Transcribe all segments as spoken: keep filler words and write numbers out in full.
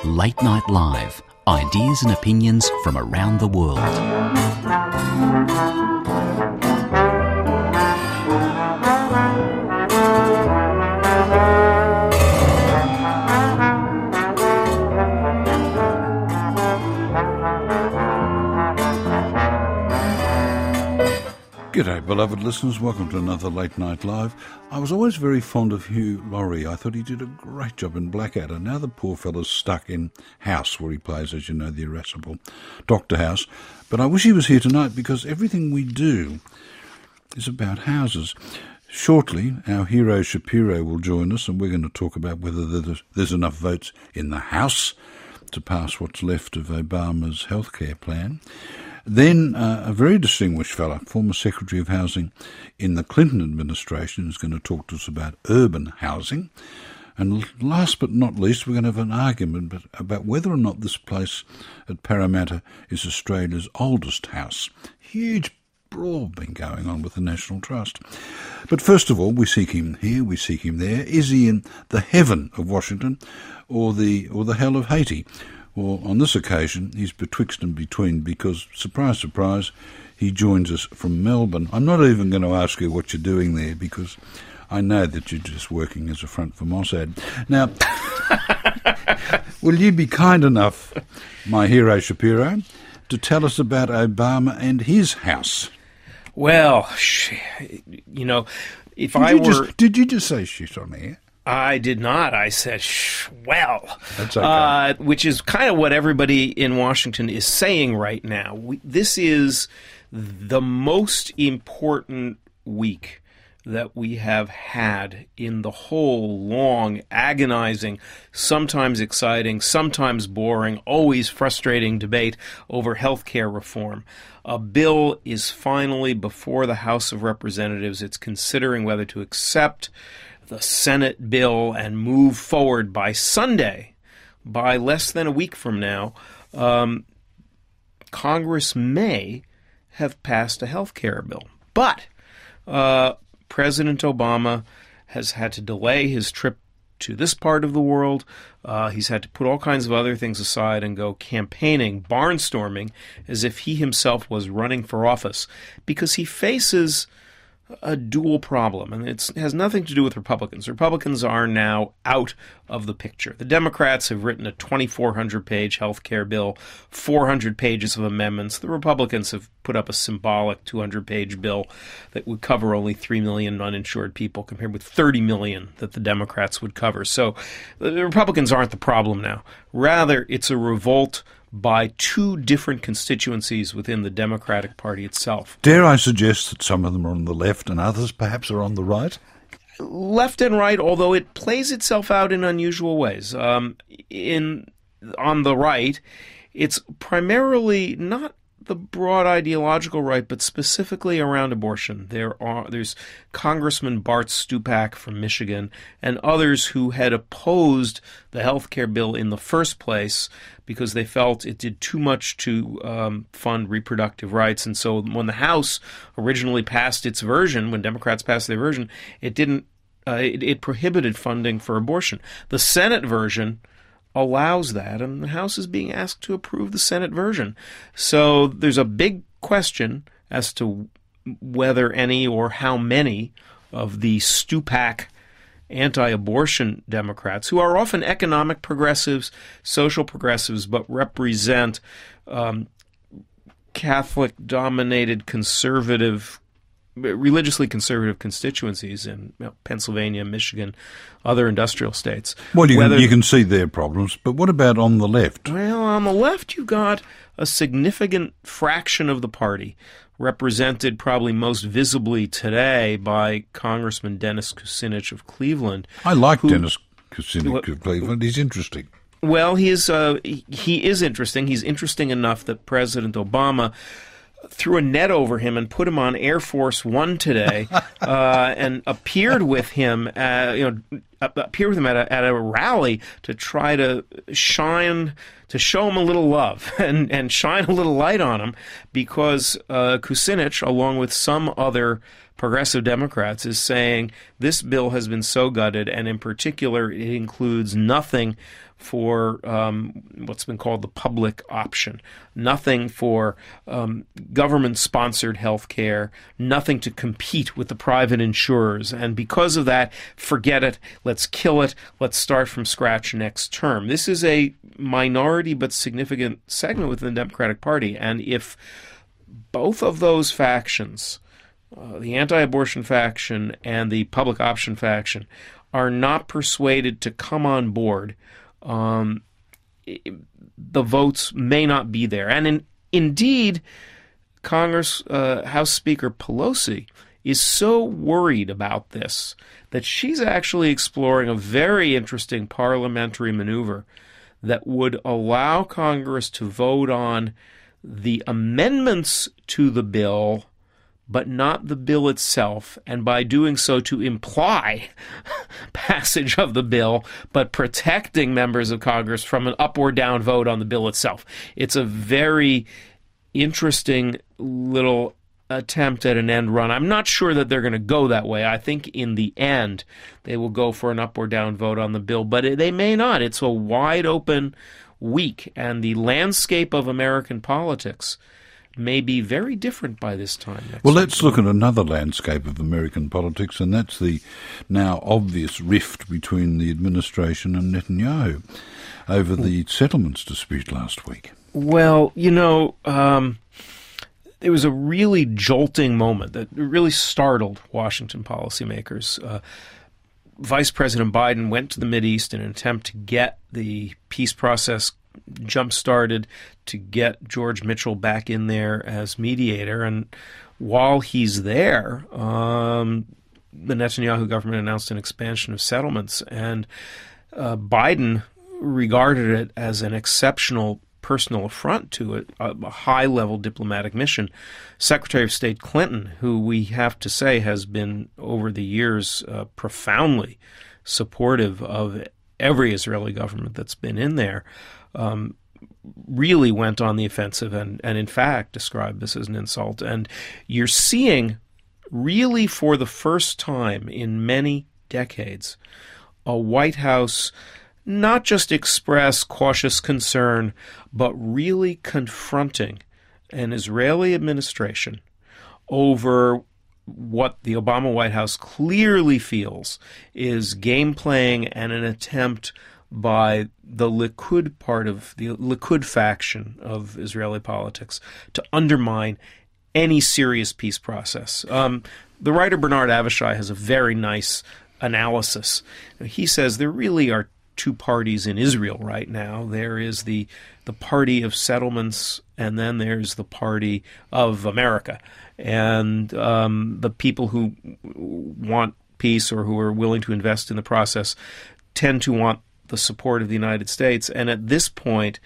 Late Night Live. Ideas and opinions from around the world. G'day, beloved listeners. Welcome to another Late Night Live. I was always very fond of Hugh Laurie. I thought he did a great job in Blackadder. Now the poor fellow's stuck in House, where he plays, as you know, the irascible Doctor House. But I wish he was here tonight, because everything we do is about houses. Shortly, our hero Shapiro will join us, and we're going to talk about whether there's enough votes in the House to pass what's left of Obama's healthcare plan. Then uh, a very distinguished fellow, former Secretary of Housing in the Clinton administration, is going to talk to us about urban housing. And last but not least, we're going to have an argument about whether or not this place at Parramatta is Australia's oldest house. Huge brawl been going on with the National Trust. But first of all, we seek him here, we seek him there. Is he in the heaven of Washington or the or the hell of Haiti? Well, on this occasion, he's betwixt and between, because, surprise, surprise, he joins us from Melbourne. I'm not even going to ask you what you're doing there, because I know that you're just working as a front for Mossad. Now, will you be kind enough, my hero Shapiro, to tell us about Obama and his house? Well, you know, if did I you were... Just, did you just say shit on air? I did not. I said, shh, well, That's okay. uh, which is kind of what everybody in Washington is saying right now. We, this is the most important week that we have had in the whole long, agonizing, sometimes exciting, sometimes boring, always frustrating debate over health care reform. A bill is finally before the House of Representatives. It's considering whether to accept the Senate bill and move forward by Sunday, by less than a week from now. Um, Congress may have passed a health care bill. But uh, President Obama has had to delay his trip to this part of the world. Uh, he's had to put all kinds of other things aside and go campaigning, barnstorming, as if he himself was running for office, because he faces a dual problem, and it has nothing to do with Republicans. Republicans are now out of the picture. The Democrats have written a twenty-four hundred page health care bill, four hundred pages of amendments. The Republicans have put up a symbolic two hundred page bill that would cover only three million uninsured people, compared with thirty million that the Democrats would cover. So the Republicans aren't the problem now. Rather, it's a revolt by two different constituencies within the Democratic Party itself. Dare I suggest that some of them are on the left and others perhaps are on the right? Left and right, although it plays itself out in unusual ways. Um, in on the right, it's primarily not the broad ideological right, but specifically around abortion. There are there's Congressman Bart Stupak from Michigan and others who had opposed the health care bill in the first place because they felt it did too much to um, fund reproductive rights. And so when the House originally passed its version, when Democrats passed their version, it didn't uh, it, it prohibited funding for abortion. The Senate version allows that, and the House is being asked to approve the Senate version. So there's a big question as to whether any or how many of the Stupak anti-abortion Democrats, who are often economic progressives, social progressives, but represent um, Catholic-dominated conservative, religiously conservative constituencies in you know, Pennsylvania, Michigan, other industrial states. Well, you, Whether, can, you can see their problems, but what about on the left? Well, on the left, you've got a significant fraction of the party, represented probably most visibly today by Congressman Dennis Kucinich of Cleveland. I like who, Dennis Kucinich of Cleveland. He's interesting. Well, he is, uh, he is interesting. He's interesting enough that President Obama threw a net over him and put him on Air Force One today, uh, and appeared with him, uh, you know, appeared with him at a, at a rally to try to shine, to show him a little love and, and shine a little light on him, because uh, Kucinich, along with some other progressive Democrats, is saying this bill has been so gutted, and in particular it includes nothing for um, what's been called the public option, nothing for um, government-sponsored health care, nothing to compete with the private insurers. And because of that, forget it, let's kill it, let's start from scratch next term. This is a minority but significant segment within the Democratic Party. And if both of those factions, uh, the anti-abortion faction and the public option faction, are not persuaded to come on board, um, the votes may not be there. And in, indeed, Congress, uh, House Speaker Pelosi is so worried about this that she's actually exploring a very interesting parliamentary maneuver that would allow Congress to vote on the amendments to the bill, but not the bill itself, and by doing so to imply passage of the bill, but protecting members of Congress from an up or down vote on the bill itself. It's a very interesting little attempt at an end run. I'm not sure that they're going to go that way. I think in the end they will go for an up or down vote on the bill, but they may not. It's a wide open week, and the landscape of American politics may be very different by this time next Well, week. let's look at another landscape of American politics, and that's the now obvious rift between the administration and Netanyahu over the settlements dispute last week. Well, you know, um, it was a really jolting moment that really startled Washington policymakers. Uh, Vice President Biden went to the Mideast in an attempt to get the peace process jump-started, to get George Mitchell back in there as mediator. And while he's there, um, the Netanyahu government announced an expansion of settlements, and uh, Biden regarded it as an exceptional personal affront to it, a, a high-level diplomatic mission. Secretary of State Clinton, who we have to say has been over the years uh, profoundly supportive of every Israeli government that's been in there, um, really went on the offensive and, and in fact described this as an insult. And you're seeing, really for the first time in many decades, a White House not just express cautious concern, but really confronting an Israeli administration over what the Obama White House clearly feels is game playing and an attempt by the Likud part of the Likud faction of Israeli politics to undermine any serious peace process. Um, the writer Bernard Avishai has a very nice analysis. He says there really are two parties in Israel right now. There is the the party of settlements, and then there's the party of America. And um, the people who want peace or who are willing to invest in the process tend to want the support of the United States. And at this point,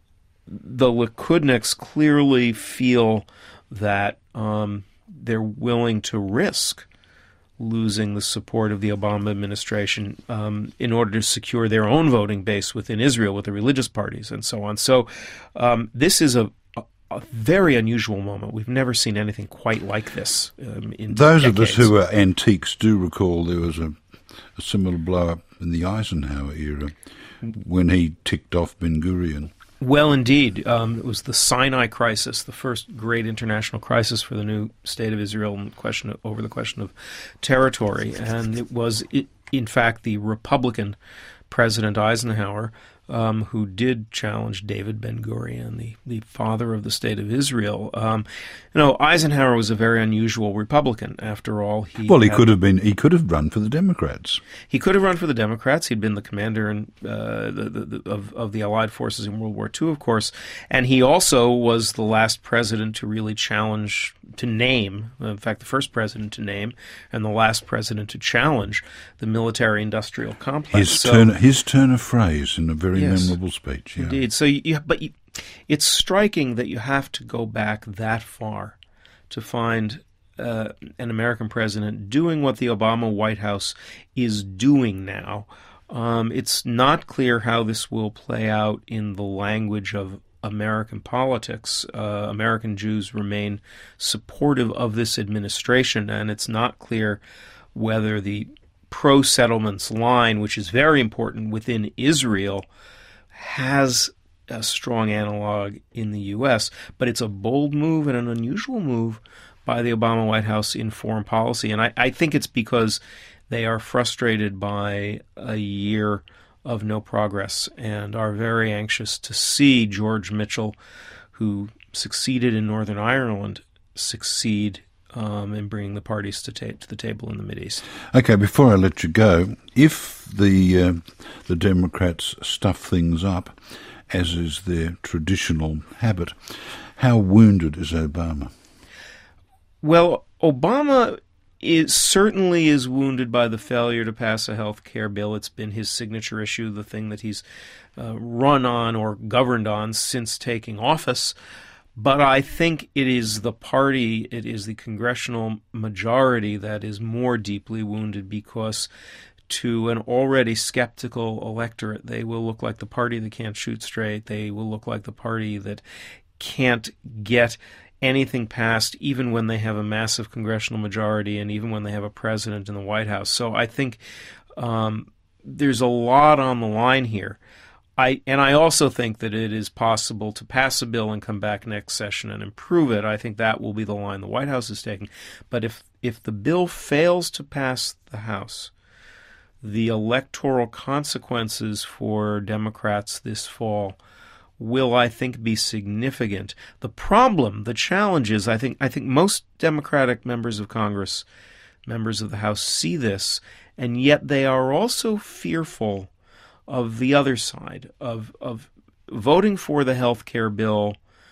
the Likudniks clearly feel that um, they're willing to risk losing the support of the Obama administration um, in order to secure their own voting base within Israel with the religious parties and so on. So um, this is a, a, a very unusual moment. We've never seen anything quite like this um, in Those decades. of us who are antiques do recall there was a, a similar blow-up in the Eisenhower era when he ticked off Ben-Gurion. Well, indeed. Um, it was the Sinai crisis, the first great international crisis for the new state of Israel and question of, over the question of territory. And it was, it, in fact, the Republican President Eisenhower um, who did challenge David Ben-Gurion, the, the father of the state of Israel. Um, you know, Eisenhower was a very unusual Republican, after all. He well, he had, could have been. He could have run for the Democrats. He could have run for the Democrats. He'd been the commander in, uh, the, the, the, of, of the Allied forces in World War Two, of course. And he also was the last president to really challenge, to name, in fact, the first president to name, and the last president to challenge the military-industrial complex. His, so, turn, his turn of phrase in a very Yes, memorable speech. Yeah. indeed. So, you, but you, it's striking that you have to go back that far to find uh, an American president doing what the Obama White House is doing now. Um, it's not clear how this will play out in the language of American politics. Uh, American Jews remain supportive of this administration, and it's not clear whether the pro-settlements line, which is very important within Israel, has a strong analog in the U S, but it's a bold move and an unusual move by the Obama White House in foreign policy. And I, I think it's because they are frustrated by a year of no progress and are very anxious to see George Mitchell, who succeeded in Northern Ireland, succeed um, in bringing the parties to, ta- to the table in the Mideast. Okay, before I let you go, if the uh, the Democrats stuff things up, as is their traditional habit, how wounded is Obama? Well, Obama is certainly is wounded by the failure to pass a health care bill. It's been his signature issue, the thing that he's uh, run on or governed on since taking office. But I think it is the party, it is the congressional majority that is more deeply wounded, because to an already skeptical electorate, they will look like the party that can't shoot straight. They will look like the party that can't get anything passed, even when they have a massive congressional majority and even when they have a president in the White House. So I think um, there's a lot on the line here. I and I also think that it is possible to pass a bill and come back next session and improve it. I think that will be the line the White House is taking. But if if the bill fails to pass the House, the electoral consequences for Democrats this fall will, I think, be significant. The problem, the challenge is, I think, I think most Democratic members of Congress, members of the House, see this, and yet they are also fearful of the other side, of of voting for the health care bill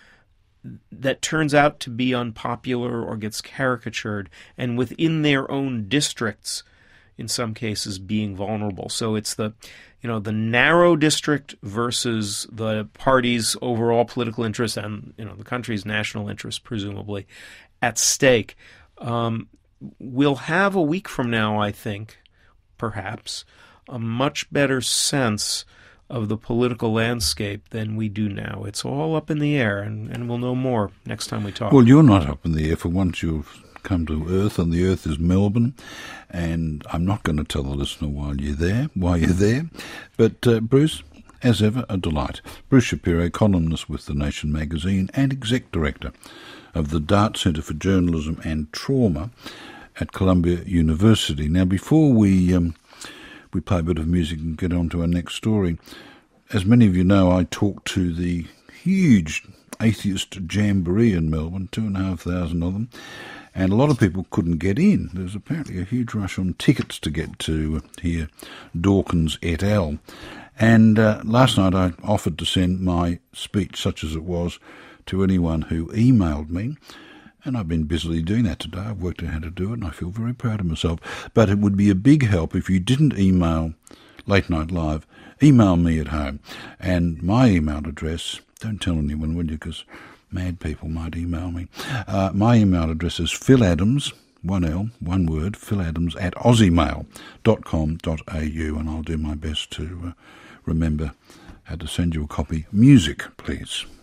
that turns out to be unpopular or gets caricatured, and within their own districts, in some cases, being vulnerable. So it's the, you know, the narrow district versus the party's overall political interest and, you know, the country's national interest, presumably, at stake. Um, we'll have a week from now, I think, perhaps, a much better sense of the political landscape than we do now. It's all up in the air, and, and we'll know more next time we talk. Well, you're not up in the air. For once you've come to Earth, and the Earth is Melbourne, and I'm not going to tell the listener while you're there, why you're there. But, uh, Bruce, as ever, a delight. Bruce Shapiro, columnist with The Nation magazine and exec director of the Dart Centre for Journalism and Trauma at Columbia University. Now, before we um, we play a bit of music and get on to our next story, as many of you know, I talked to the huge atheist jamboree in Melbourne, two and a half thousand of them, and a lot of people couldn't get in. There was apparently a huge rush on tickets to get to hear Dawkins et al. And uh, last night I offered to send my speech, such as it was, to anyone who emailed me. And I've been busily doing that today. I've worked out how to do it, and I feel very proud of myself. But it would be a big help if you didn't email Late Night Live. Email me at home. And my email address, don't tell anyone, will you, because mad people might email me. Uh, my email address is Phil Adams, one L, one word, Phil Adams at aussiemail dot com dot a u, and I'll do my best to uh, remember how to send you a copy. Music, please.